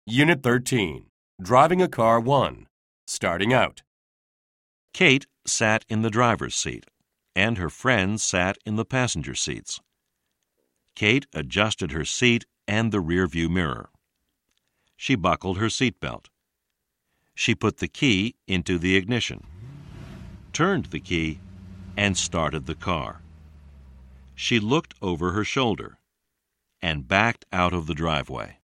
Unit 13. Driving a Car 1. Starting out. Kate sat in the driver's seat, and her friends sat in the passenger seats. Kate adjusted her seat and the rear-view mirror. She buckled her seatbelt. She put the key into the ignition, turned the key, and started the car. She looked over her shoulder and backed out of the driveway.